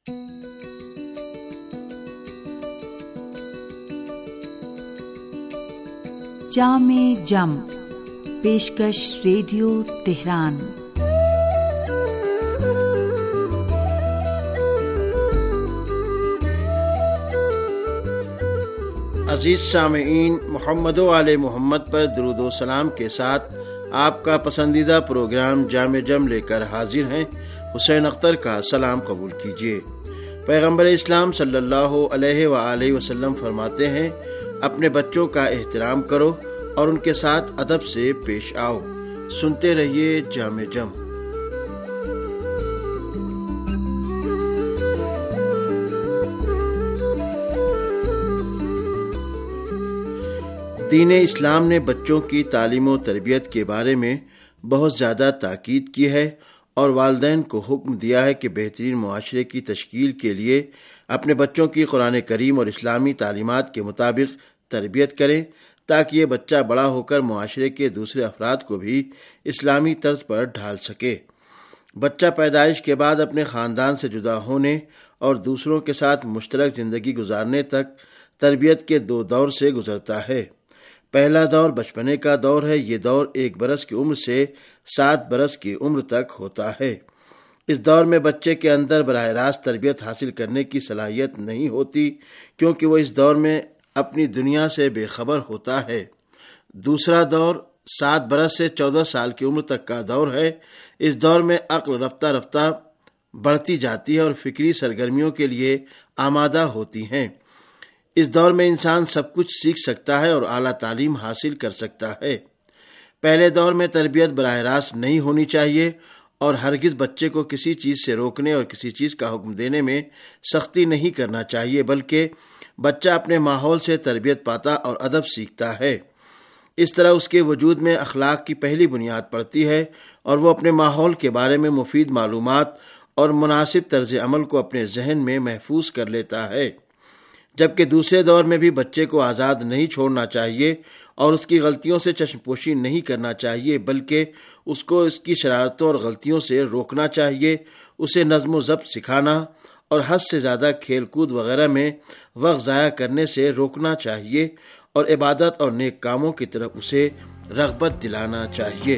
جام جم، پیشکش radio Tehran. عزیز سامعین، محمد و آل محمد پر درود و سلام کے ساتھ آپ کا پسندیدہ پروگرام جام جم لے کر حاضر ہیں۔ حسین اختر کا سلام قبول کیجیے۔ پیغمبر اسلام صلی اللہ علیہ وآلہ وسلم فرماتے ہیں، اپنے بچوں کا احترام کرو اور ان کے ساتھ ادب سے پیش آؤ۔ سنتے رہیے جام جم۔ دین اسلام نے بچوں کی تعلیم و تربیت کے بارے میں بہت زیادہ تاکید کی ہے اور والدین کو حکم دیا ہے کہ بہترین معاشرے کی تشکیل کے لیے اپنے بچوں کی قرآن کریم اور اسلامی تعلیمات کے مطابق تربیت کریں، تاکہ یہ بچہ بڑا ہو کر معاشرے کے دوسرے افراد کو بھی اسلامی طرز پر ڈھال سکے۔ بچہ پیدائش کے بعد اپنے خاندان سے جدا ہونے اور دوسروں کے ساتھ مشترک زندگی گزارنے تک تربیت کے 2 دور سے گزرتا ہے۔ پہلا دور بچپنے کا دور ہے۔ یہ دور 1 برس کی عمر سے 7 برس کی عمر تک ہوتا ہے۔ اس دور میں بچے کے اندر براہ راست تربیت حاصل کرنے کی صلاحیت نہیں ہوتی، کیونکہ وہ اس دور میں اپنی دنیا سے بے خبر ہوتا ہے۔ دوسرا دور 7 برس سے 14 سال کی عمر تک کا دور ہے۔ اس دور میں عقل رفتہ رفتہ بڑھتی جاتی ہے اور فکری سرگرمیوں کے لیے آمادہ ہوتی ہیں۔ اس دور میں انسان سب کچھ سیکھ سکتا ہے اور اعلیٰ تعلیم حاصل کر سکتا ہے۔ پہلے دور میں تربیت براہ راست نہیں ہونی چاہیے اور ہرگز بچے کو کسی چیز سے روکنے اور کسی چیز کا حکم دینے میں سختی نہیں کرنا چاہیے، بلکہ بچہ اپنے ماحول سے تربیت پاتا اور ادب سیکھتا ہے۔ اس طرح اس کے وجود میں اخلاق کی پہلی بنیاد پڑتی ہے اور وہ اپنے ماحول کے بارے میں مفید معلومات اور مناسب طرز عمل کو اپنے ذہن میں محفوظ کر لیتا ہے۔ جبکہ دوسرے دور میں بھی بچے کو آزاد نہیں چھوڑنا چاہیے اور اس کی غلطیوں سے چشم پوشی نہیں کرنا چاہیے، بلکہ اس کو اس کی شرارتوں اور غلطیوں سے روکنا چاہیے، اسے نظم و ضبط سکھانا اور حد سے زیادہ کھیل کود وغیرہ میں وقت ضائع کرنے سے روکنا چاہیے اور عبادت اور نیک کاموں کی طرف اسے رغبت دلانا چاہیے۔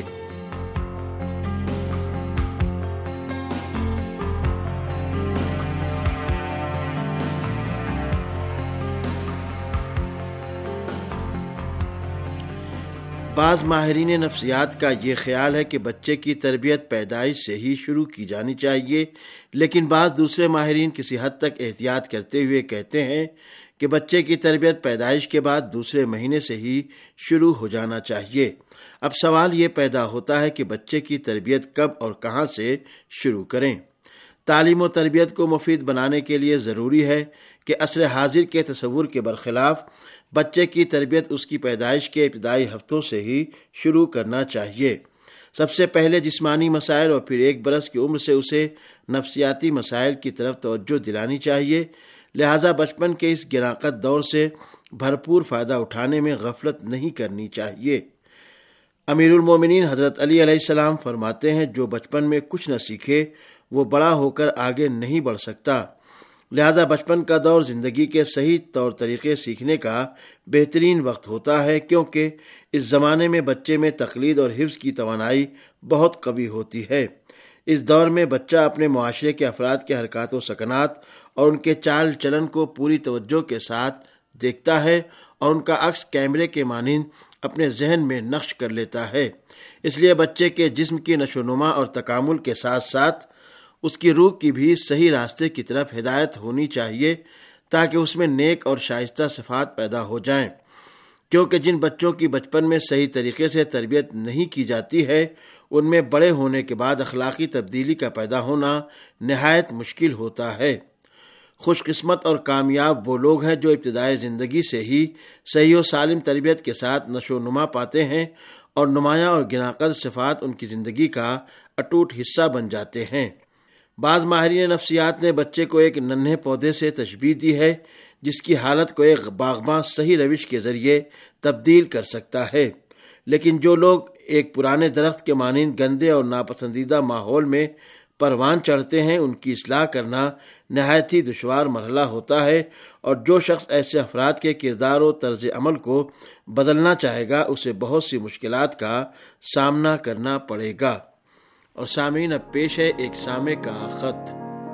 بعض ماہرین نفسیات کا یہ خیال ہے کہ بچے کی تربیت پیدائش سے ہی شروع کی جانی چاہیے، لیکن بعض دوسرے ماہرین کسی حد تک احتیاط کرتے ہوئے کہتے ہیں کہ بچے کی تربیت پیدائش کے بعد دوسرے مہینے سے ہی شروع ہو جانا چاہیے۔ اب سوال یہ پیدا ہوتا ہے کہ بچے کی تربیت کب اور کہاں سے شروع کریں؟ تعلیم و تربیت کو مفید بنانے کے لیے ضروری ہے کہ عصر حاضر کے تصور کے برخلاف بچے کی تربیت اس کی پیدائش کے ابتدائی ہفتوں سے ہی شروع کرنا چاہیے۔ سب سے پہلے جسمانی مسائل اور پھر 1 برس کی عمر سے اسے نفسیاتی مسائل کی طرف توجہ دلانی چاہیے۔ لہٰذا بچپن کے اس گراں دور سے بھرپور فائدہ اٹھانے میں غفلت نہیں کرنی چاہیے۔ امیر المومنین حضرت علی علیہ السلام فرماتے ہیں، جو بچپن میں کچھ نہ سیکھے وہ بڑا ہو کر آگے نہیں بڑھ سکتا۔ لہذا بچپن کا دور زندگی کے صحیح طور طریقے سیکھنے کا بہترین وقت ہوتا ہے، کیونکہ اس زمانے میں بچے میں تقلید اور حفظ کی توانائی بہت قوی ہوتی ہے۔ اس دور میں بچہ اپنے معاشرے کے افراد کے حرکات و سکنات اور ان کے چال چلن کو پوری توجہ کے ساتھ دیکھتا ہے اور ان کا عکس کیمرے کے مانند اپنے ذہن میں نقش کر لیتا ہے۔ اس لیے بچے کے جسم کی نشو و نما اور تکامل کے ساتھ ساتھ اس کی روح کی بھی صحیح راستے کی طرف ہدایت ہونی چاہیے، تاکہ اس میں نیک اور شائستہ صفات پیدا ہو جائیں، کیونکہ جن بچوں کی بچپن میں صحیح طریقے سے تربیت نہیں کی جاتی ہے ان میں بڑے ہونے کے بعد اخلاقی تبدیلی کا پیدا ہونا نہایت مشکل ہوتا ہے۔ خوش قسمت اور کامیاب وہ لوگ ہیں جو ابتدائی زندگی سے ہی صحیح و سالم تربیت کے ساتھ نشو و نما پاتے ہیں اور نمایاں اور گناقد صفات ان کی زندگی کا اٹوٹ حصہ بن جاتے ہیں۔ بعض ماہرین نفسیات نے بچے کو ایک ننھے پودے سے تشبیہ دی ہے جس کی حالت کو ایک باغباں صحیح روش کے ذریعے تبدیل کر سکتا ہے، لیکن جو لوگ ایک پرانے درخت کے مانند گندے اور ناپسندیدہ ماحول میں پروان چڑھتے ہیں ان کی اصلاح کرنا نہایت ہی دشوار مرحلہ ہوتا ہے، اور جو شخص ایسے افراد کے کردار و طرز عمل کو بدلنا چاہے گا اسے بہت سی مشکلات کا سامنا کرنا پڑے گا۔ اور سامعین، اب پیش ہے ایک سامع کا خط۔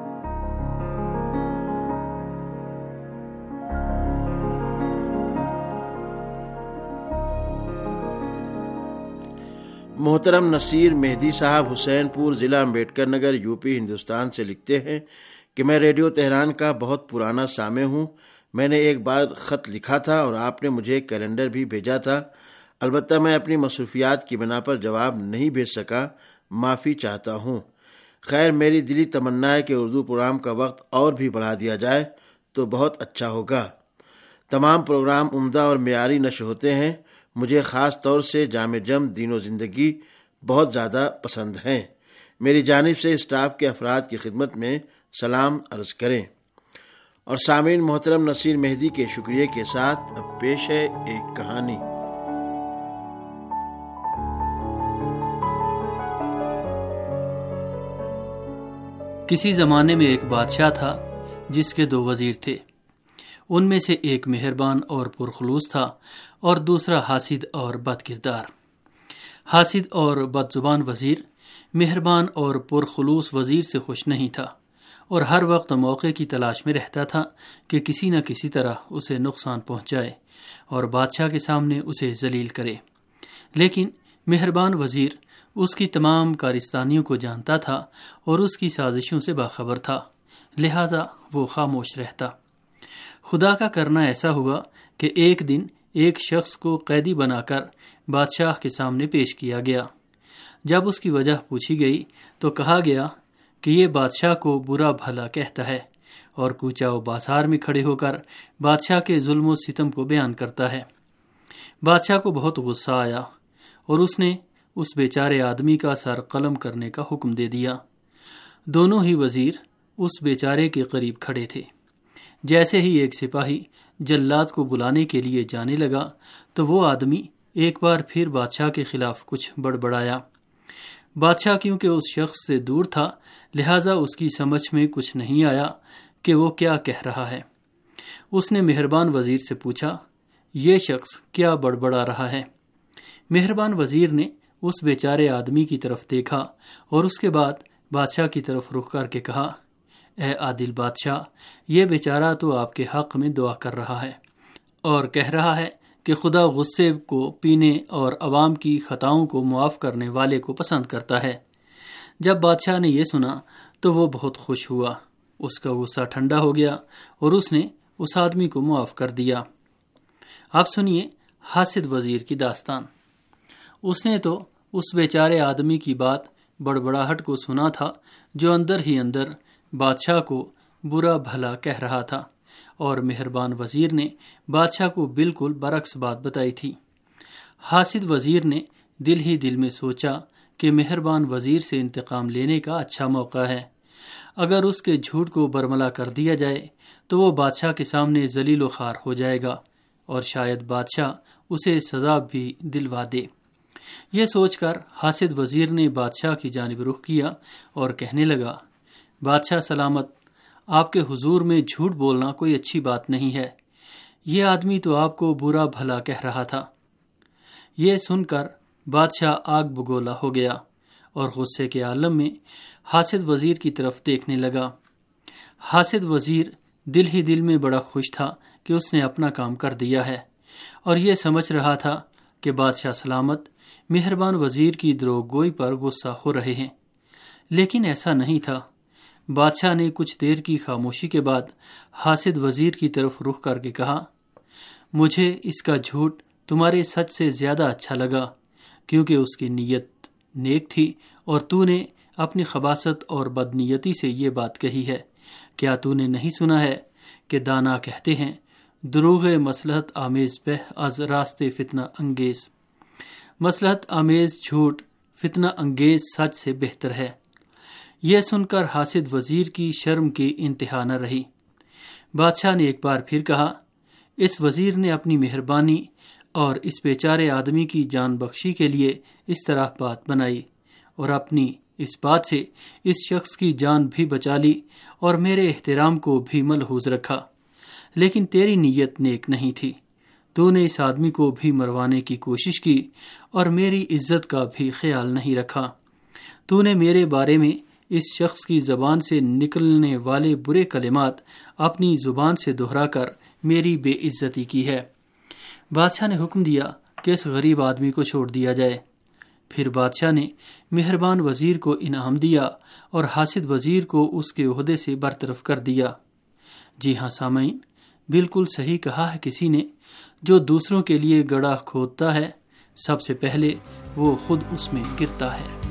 محترم نصیر مہدی صاحب حسین پور، ضلع امبیڈکر نگر، یوپی، ہندوستان سے لکھتے ہیں کہ میں ریڈیو تہران کا بہت پرانا سامع ہوں۔ میں نے ایک بار خط لکھا تھا اور آپ نے مجھے کیلنڈر بھی بھیجا تھا، البتہ میں اپنی مصروفیات کی بنا پر جواب نہیں بھیج سکا، معافی چاہتا ہوں۔ خیر، میری دلی تمنا ہے کہ اردو پروگرام کا وقت اور بھی بڑھا دیا جائے تو بہت اچھا ہوگا۔ تمام پروگرام عمدہ اور معیاری نشر ہوتے ہیں۔ مجھے خاص طور سے جامع جم دین و زندگی بہت زیادہ پسند ہیں۔ میری جانب سے اسٹاف کے افراد کی خدمت میں سلام عرض کریں۔ اور سامعین، محترم نصیر مہدی کے شکریہ کے ساتھ اب پیش ہے ایک کہانی۔ کسی زمانے میں ایک بادشاہ تھا جس کے 2 وزیر تھے۔ ان میں سے ایک مہربان اور پرخلوص تھا اور دوسرا حاسد اور بد کردار۔ حاسد اور بد زبان وزیر مہربان اور پرخلوص وزیر سے خوش نہیں تھا اور ہر وقت موقع کی تلاش میں رہتا تھا کہ کسی نہ کسی طرح اسے نقصان پہنچائے اور بادشاہ کے سامنے اسے ذلیل کرے۔ لیکن مہربان وزیر اس کی تمام کارستانیوں کو جانتا تھا اور اس کی سازشوں سے باخبر تھا، لہذا وہ خاموش رہتا۔ خدا کا کرنا ایسا ہوا کہ ایک دن ایک شخص کو قیدی بنا کر بادشاہ کے سامنے پیش کیا گیا۔ جب اس کی وجہ پوچھی گئی تو کہا گیا کہ یہ بادشاہ کو برا بھلا کہتا ہے اور کوچہ و بازار میں کھڑے ہو کر بادشاہ کے ظلم و ستم کو بیان کرتا ہے۔ بادشاہ کو بہت غصہ آیا اور اس نے اس بیچارے آدمی کا سر قلم کرنے کا حکم دے دیا۔ دونوں ہی وزیر اس بیچارے کے قریب کھڑے تھے۔ جیسے ہی ایک سپاہی جلاد کو بلانے کے لیے جانے لگا تو وہ آدمی ایک بار پھر بادشاہ کے خلاف کچھ بڑبڑایا۔ بادشاہ کیونکہ اس شخص سے دور تھا لہٰذا اس کی سمجھ میں کچھ نہیں آیا کہ وہ کیا کہہ رہا ہے۔ اس نے مہربان وزیر سے پوچھا، یہ شخص کیا بڑبڑا رہا ہے؟ مہربان وزیر نے اس بیچارے آدمی کی طرف دیکھا اور اس کے بعد بادشاہ کی طرف رخ کر کے کہا، اے عادل بادشاہ، یہ بیچارہ تو آپ کے حق میں دعا کر رہا ہے اور کہہ رہا ہے کہ خدا غصے کو پینے اور عوام کی خطاؤں کو معاف کرنے والے کو پسند کرتا ہے۔ جب بادشاہ نے یہ سنا تو وہ بہت خوش ہوا، اس کا غصہ ٹھنڈا ہو گیا اور اس نے اس آدمی کو معاف کر دیا۔ اب سنیے حاسد وزیر کی داستان۔ اس نے تو اس بیچارے آدمی کی بات بڑبڑاہٹ کو سنا تھا جو اندر ہی اندر بادشاہ کو برا بھلا کہہ رہا تھا، اور مہربان وزیر نے بادشاہ کو بالکل برعکس بات بتائی تھی۔ حاسد وزیر نے دل ہی دل میں سوچا کہ مہربان وزیر سے انتقام لینے کا اچھا موقع ہے۔ اگر اس کے جھوٹ کو برملا کر دیا جائے تو وہ بادشاہ کے سامنے ذلیل و خوار ہو جائے گا اور شاید بادشاہ اسے سزا بھی دلوا دے۔ یہ سوچ کر حاسد وزیر نے بادشاہ کی جانب رخ کیا اور کہنے لگا، بادشاہ سلامت، آپ کے حضور میں جھوٹ بولنا کوئی اچھی بات نہیں ہے۔ یہ آدمی تو آپ کو برا بھلا کہہ رہا تھا۔ یہ سن کر بادشاہ آگ بگولا ہو گیا اور غصے کے عالم میں حاسد وزیر کی طرف دیکھنے لگا۔ حاسد وزیر دل ہی دل میں بڑا خوش تھا کہ اس نے اپنا کام کر دیا ہے اور یہ سمجھ رہا تھا کہ بادشاہ سلامت مہربان وزیر کی دروغ گوئی پر غصہ ہو رہے ہیں، لیکن ایسا نہیں تھا۔ بادشاہ نے کچھ دیر کی خاموشی کے بعد حاسد وزیر کی طرف رخ کر کے کہا، مجھے اس کا جھوٹ تمہارے سچ سے زیادہ اچھا لگا کیونکہ اس کی نیت نیک تھی اور تو نے اپنی خباثت اور بدنیتی سے یہ بات کہی ہے۔ کیا تو نے نہیں سنا ہے کہ دانا کہتے ہیں دروغ مصلحت آمیز بہ از راستے فتنہ انگیز، مصلحت آمیز جھوٹ فتنہ انگیز سچ سے بہتر ہے۔ یہ سن کر حاسد وزیر کی شرم کی انتہا نہ رہی۔ بادشاہ نے ایک بار پھر کہا، اس وزیر نے اپنی مہربانی اور اس بیچارے آدمی کی جان بخشی کے لیے اس طرح بات بنائی اور اپنی اس بات سے اس شخص کی جان بھی بچا لی اور میرے احترام کو بھی ملحوظ رکھا، لیکن تیری نیت نیک نہیں تھی۔ تو نے اس آدمی کو بھی مروانے کی کوشش کی اور میری عزت کا بھی خیال نہیں رکھا۔ تو نے میرے بارے میں اس شخص کی زبان سے نکلنے والے برے کلمات اپنی زبان سے دہرا کر میری بے عزتی کی ہے۔ بادشاہ نے حکم دیا کہ اس غریب آدمی کو چھوڑ دیا جائے۔ پھر بادشاہ نے مہربان وزیر کو انعام دیا اور حاسد وزیر کو اس کے عہدے سے برطرف کر دیا۔ جی ہاں سامعین، بالکل صحیح کہا ہے کسی نے، جو دوسروں کے لیے گڑھا کھودتا ہے سب سے پہلے وہ خود اس میں گرتا ہے۔